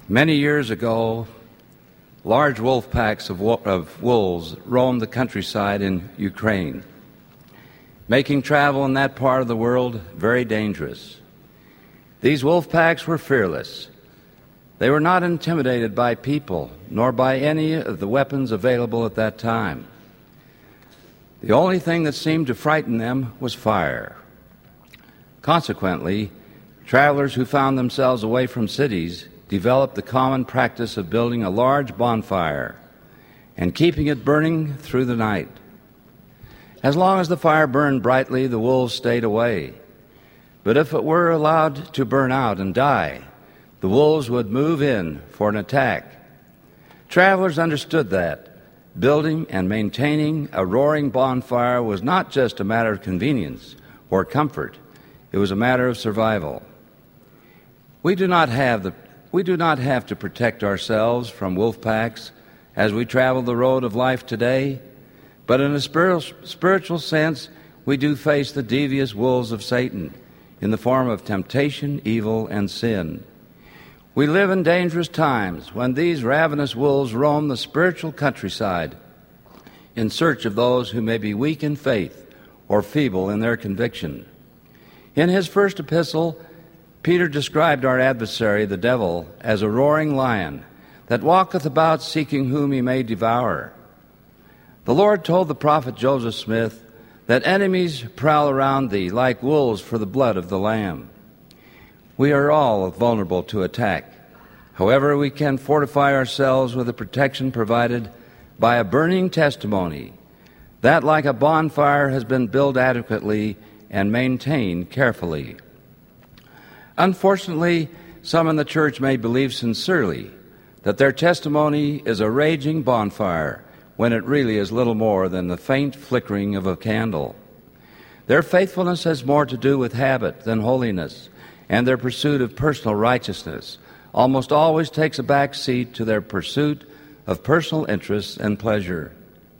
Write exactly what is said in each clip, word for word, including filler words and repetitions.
Many years ago, large wolf packs of, wo- of wolves roamed the countryside in Ukraine, making travel in that part of the world very dangerous. These wolf packs were fearless. They were not intimidated by people, nor by any of the weapons available at that time. The only thing that seemed to frighten them was fire. Consequently, travelers who found themselves away from cities developed the common practice of building a large bonfire and keeping it burning through the night. As long as the fire burned brightly, the wolves stayed away. But if it were allowed to burn out and die, the wolves would move in for an attack. Travelers understood that building and maintaining a roaring bonfire was not just a matter of convenience or comfort. It was a matter of survival. We do not have the we do not have to protect ourselves from wolf packs as we travel the road of life today, but in a spiritual sense, we do face the devious wolves of Satan in the form of temptation, evil, and sin. We live in dangerous times when these ravenous wolves roam the spiritual countryside in search of those who may be weak in faith or feeble in their conviction. In his first epistle, Peter described our adversary, the devil, as a roaring lion that walketh about seeking whom he may devour. The Lord told the prophet Joseph Smith that enemies prowl around thee like wolves for the blood of the Lamb. We are all vulnerable to attack. However, we can fortify ourselves with the protection provided by a burning testimony that, like a bonfire, has been built adequately and maintained carefully. Unfortunately, some in the church may believe sincerely that their testimony is a raging bonfire when it really is little more than the faint flickering of a candle. Their faithfulness has more to do with habit than holiness, and their pursuit of personal righteousness almost always takes a back seat to their pursuit of personal interests and pleasure.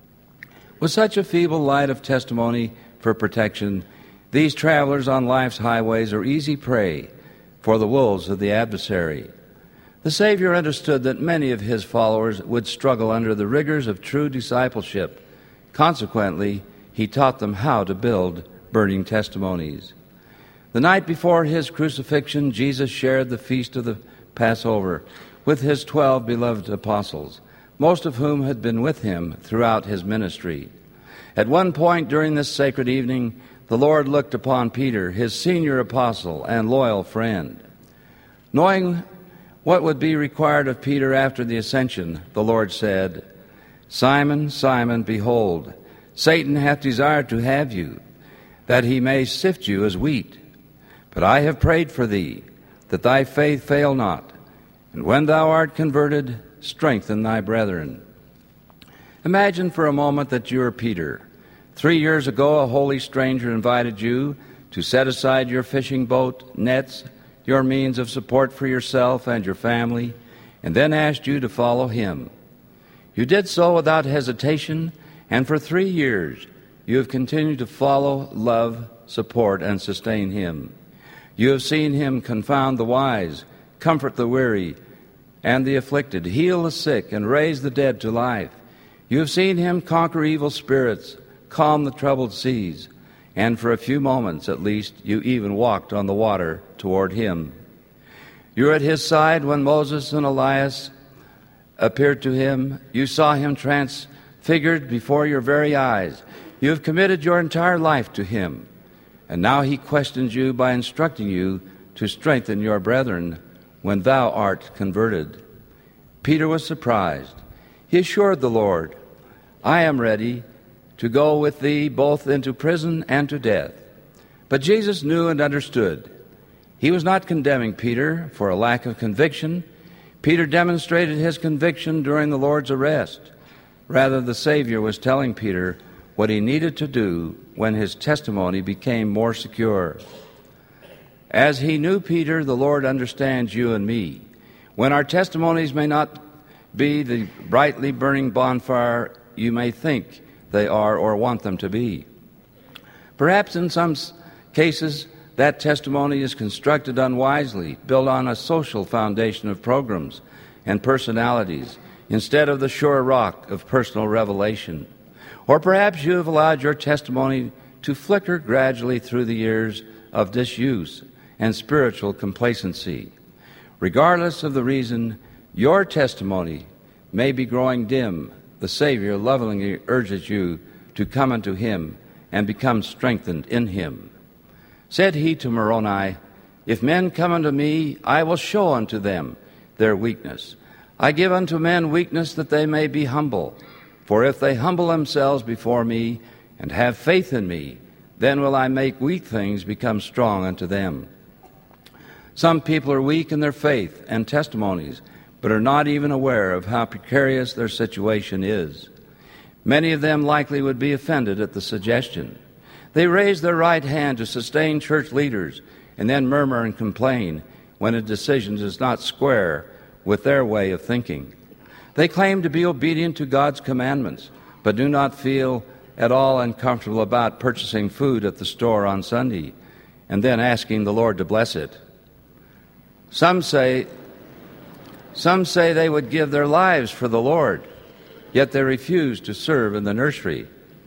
With such a feeble light of testimony for protection, these travelers on life's highways are easy prey for the wolves of the adversary. The Savior understood that many of his followers would struggle under the rigors of true discipleship. Consequently, he taught them how to build burning testimonies. The night before his crucifixion, Jesus shared the feast of the Passover with his twelve beloved apostles, most of whom had been with him throughout his ministry. At one point during this sacred evening, the Lord looked upon Peter, his senior apostle and loyal friend. Knowing what would be required of Peter after the ascension, the Lord said, "Simon, Simon, behold, Satan hath desired to have you, that he may sift you as wheat. But I have prayed for thee, that thy faith fail not. And when thou art converted, strengthen thy brethren." Imagine for a moment that you are Peter. Three years ago, a holy stranger invited you to set aside your fishing boat, nets, your means of support for yourself and your family, and then asked you to follow him. You did so without hesitation, and for three years you have continued to follow, love, support, and sustain him. You have seen him confound the wise, comfort the weary and the afflicted, heal the sick, and raise the dead to life. You have seen him conquer evil spirits, calm the troubled seas, and for a few moments at least you even walked on the water toward him. You were at his side when Moses and Elias appeared to him. You saw him transfigured before your very eyes. You have committed your entire life to him, and now he questions you by instructing you to strengthen your brethren when thou art converted. Peter was surprised. He assured the Lord, "I am ready to go with thee both into prison and to death." But Jesus knew and understood. He was not condemning Peter for a lack of conviction. Peter demonstrated his conviction during the Lord's arrest. Rather, the Savior was telling Peter what he needed to do when his testimony became more secure. As he knew Peter, the Lord understands you and me. When our testimonies may not be the brightly burning bonfire you may think they are or want them to be. Perhaps in some cases that testimony is constructed unwisely, built on a social foundation of programs and personalities instead of the sure rock of personal revelation. Or perhaps you have allowed your testimony to flicker gradually through the years of disuse and spiritual complacency. Regardless of the reason, your testimony may be growing dim. The Savior lovingly urges you to come unto Him and become strengthened in Him. Said He to Moroni, "If men come unto me, I will show unto them their weakness. I give unto men weakness that they may be humble. For if they humble themselves before me and have faith in me, then will I make weak things become strong unto them." Some people are weak in their faith and testimonies, but are not even aware of how precarious their situation is. Many of them likely would be offended at the suggestion. They raise their right hand to sustain church leaders and then murmur and complain when a decision is not square with their way of thinking. They claim to be obedient to God's commandments, but do not feel at all uncomfortable about purchasing food at the store on Sunday and then asking the Lord to bless it. Some say, some say they would give their lives for the Lord, yet they refuse to serve in the nursery.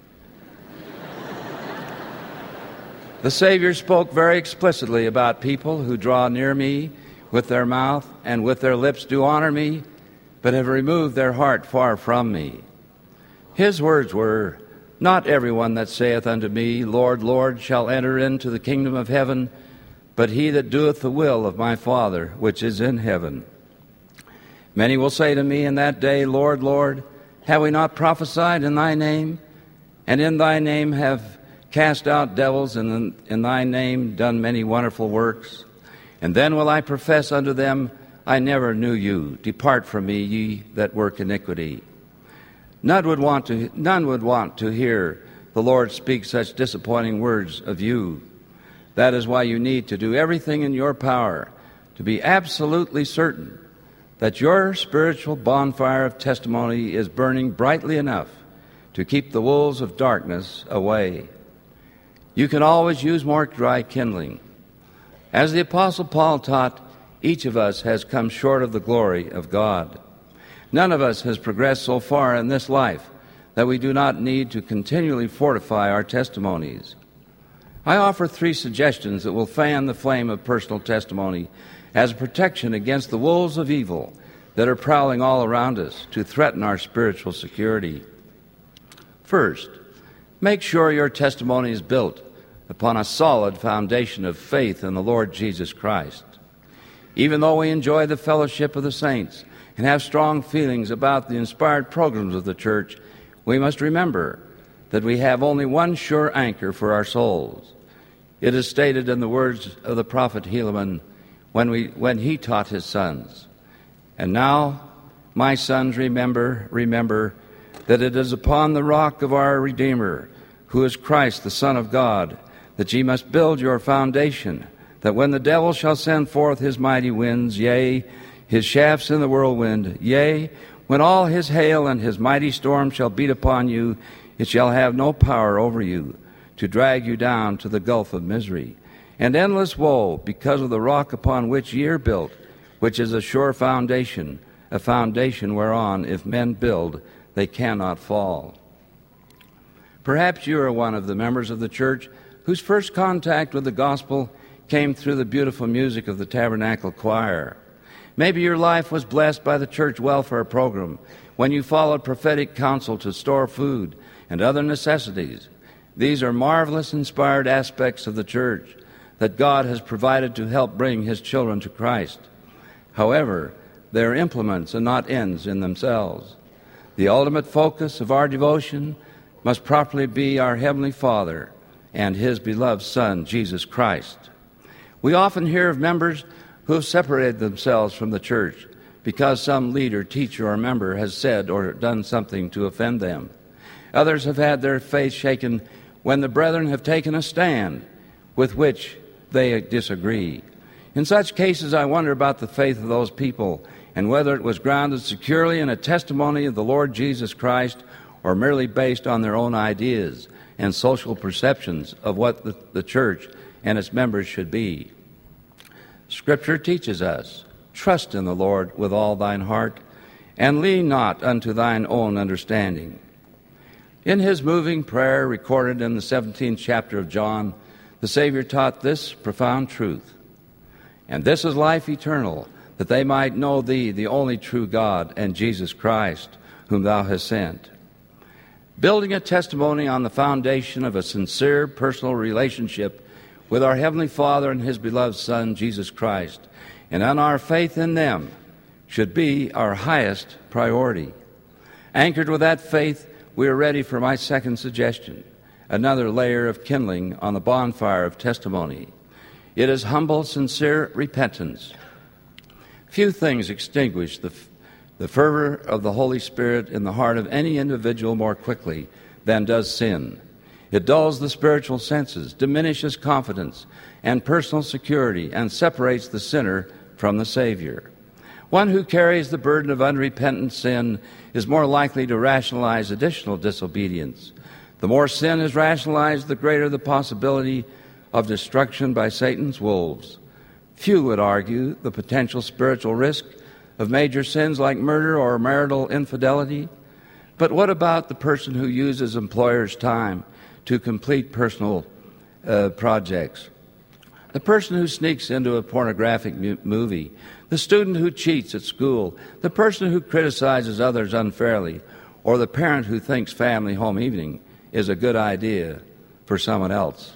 The Savior spoke very explicitly about people who draw near me with their mouth and with their lips do honor me, but have removed their heart far from me. His words were, "Not everyone that saith unto me, Lord, Lord, shall enter into the kingdom of heaven, but he that doeth the will of my Father which is in heaven. Many will say to me in that day, Lord, Lord, have we not prophesied in thy name? And in thy name have cast out devils, and in, in thy name done many wonderful works? And then will I profess unto them, I never knew you. Depart from me, ye that work iniquity." None would want to, none would want to hear the Lord speak such disappointing words of you. That is why you need to do everything in your power to be absolutely certain that your spiritual bonfire of testimony is burning brightly enough to keep the wolves of darkness away. You can always use more dry kindling. As the Apostle Paul taught, each of us has come short of the glory of God. None of us has progressed so far in this life that we do not need to continually fortify our testimonies. I offer three suggestions that will fan the flame of personal testimony as a protection against the wolves of evil that are prowling all around us to threaten our spiritual security. First, make sure your testimony is built upon a solid foundation of faith in the Lord Jesus Christ. Even though we enjoy the fellowship of the saints and have strong feelings about the inspired programs of the church, we must remember that we have only one sure anchor for our souls. It is stated in the words of the prophet Helaman when, we, when he taught his sons, "And now, my sons, remember, remember, that it is upon the rock of our Redeemer, who is Christ the Son of God, that ye must build your foundation, that when the devil shall send forth his mighty winds, yea, his shafts in the whirlwind, yea, when all his hail and his mighty storm shall beat upon you, it shall have no power over you, to drag you down to the gulf of misery and endless woe, because of the rock upon which ye are built, which is a sure foundation, a foundation whereon, if men build, they cannot fall." Perhaps you are one of the members of the church whose first contact with the gospel came through the beautiful music of the Tabernacle Choir. Maybe your life was blessed by the church welfare program when you followed prophetic counsel to store food and other necessities. These are marvelous, inspired aspects of the church that God has provided to help bring His children to Christ. However, they are implements and not ends in themselves. The ultimate focus of our devotion must properly be our Heavenly Father and His beloved Son, Jesus Christ. We often hear of members who have separated themselves from the church because some leader, teacher, or member has said or done something to offend them. Others have had their faith shaken when the brethren have taken a stand with which they disagree. In such cases, I wonder about the faith of those people and whether it was grounded securely in a testimony of the Lord Jesus Christ or merely based on their own ideas and social perceptions of what the, the church and its members should be. Scripture teaches us, trust in the Lord with all thine heart, and lean not unto thine own understanding. In his moving prayer recorded in the seventeenth chapter of John, the Savior taught this profound truth. And this is life eternal, that they might know thee, the only true God, and Jesus Christ, whom thou hast sent. Building a testimony on the foundation of a sincere personal relationship with our Heavenly Father and his beloved Son, Jesus Christ, and on our faith in them, should be our highest priority. Anchored with that faith, we are ready for my second suggestion, another layer of kindling on the bonfire of testimony. It is humble, sincere repentance. Few things extinguish the, the fervor of the Holy Spirit in the heart of any individual more quickly than does sin. It dulls the spiritual senses, diminishes confidence and personal security, and separates the sinner from the Savior. One who carries the burden of unrepentant sin is more likely to rationalize additional disobedience. The more sin is rationalized, the greater the possibility of destruction by Satan's wolves. Few would argue the potential spiritual risk of major sins like murder or marital infidelity. But what about the person who uses employer's time to complete personal uh, projects? The person who sneaks into a pornographic mu- movie, the student who cheats at school, the person who criticizes others unfairly, or the parent who thinks family home evening is a good idea for someone else.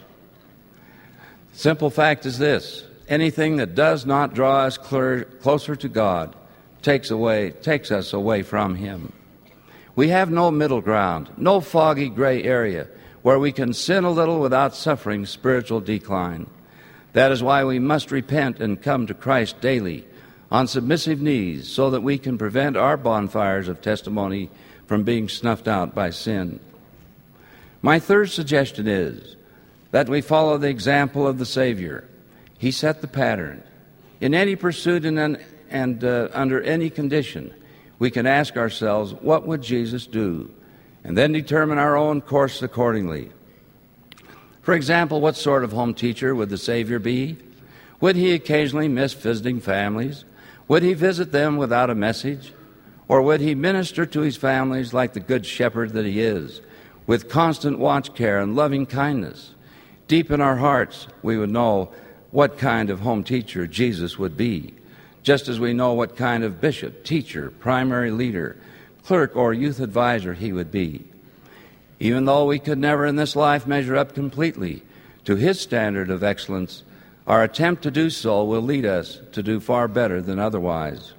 Simple fact is this: anything that does not draw us clear, closer to God takes away, takes us away from him. We have no middle ground, no foggy gray area where we can sin a little without suffering spiritual decline. That is why we must repent and come to Christ daily on submissive knees so that we can prevent our bonfires of testimony from being snuffed out by sin. My third suggestion is that we follow the example of the Savior. He set the pattern. In any pursuit and, and uh, under any condition, we can ask ourselves, what would Jesus do? And then determine our own course accordingly. For example, what sort of home teacher would the Savior be? Would he occasionally miss visiting families? Would he visit them without a message? Or would he minister to his families like the good shepherd that he is, with constant watch care and loving kindness? Deep in our hearts, we would know what kind of home teacher Jesus would be, just as we know what kind of bishop, teacher, primary leader, clerk, or youth advisor he would be. Even though we could never in this life measure up completely to his standard of excellence, our attempt to do so will lead us to do far better than otherwise.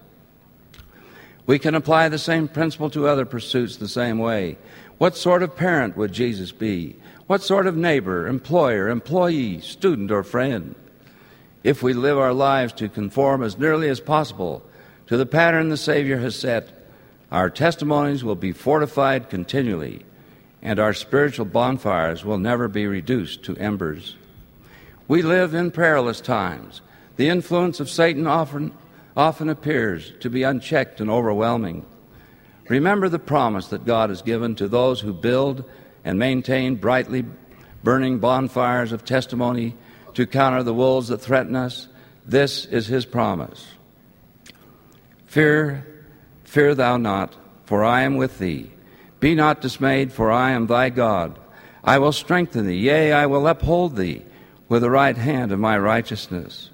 We can apply the same principle to other pursuits the same way. What sort of parent would Jesus be? What sort of neighbor, employer, employee, student, or friend? If we live our lives to conform as nearly as possible to the pattern the Savior has set, our testimonies will be fortified continually, and our spiritual bonfires will never be reduced to embers. We live in perilous times. The influence of Satan often, often appears to be unchecked and overwhelming. Remember the promise that God has given to those who build and maintain brightly burning bonfires of testimony to counter the wolves that threaten us. This is his promise. Fear, fear thou not, for I am with thee. Be not dismayed, for I am thy God. I will strengthen thee, yea, I will uphold thee with the right hand of my righteousness.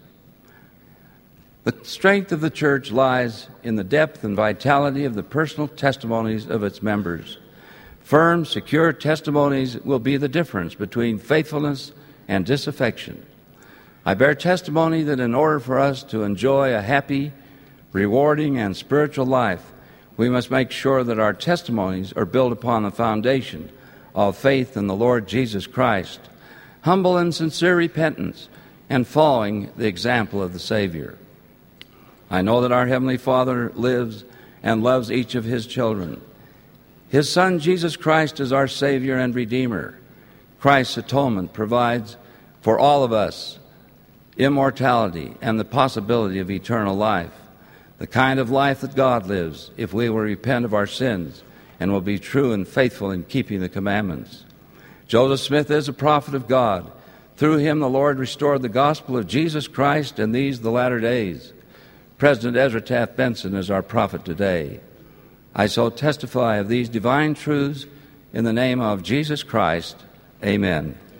The strength of the church lies in the depth and vitality of the personal testimonies of its members. Firm, secure testimonies will be the difference between faithfulness and disaffection. I bear testimony that in order for us to enjoy a happy, rewarding, and spiritual life, we must make sure that our testimonies are built upon the foundation of faith in the Lord Jesus Christ, humble and sincere repentance, and following the example of the Savior. I know that our Heavenly Father lives and loves each of his children. His Son, Jesus Christ, is our Savior and Redeemer. Christ's atonement provides for all of us immortality and the possibility of eternal life, the kind of life that God lives if we will repent of our sins and will be true and faithful in keeping the commandments. Joseph Smith is a prophet of God. Through him the Lord restored the gospel of Jesus Christ in these the latter days. President Ezra Taft Benson is our prophet today. I so testify of these divine truths in the name of Jesus Christ. Amen.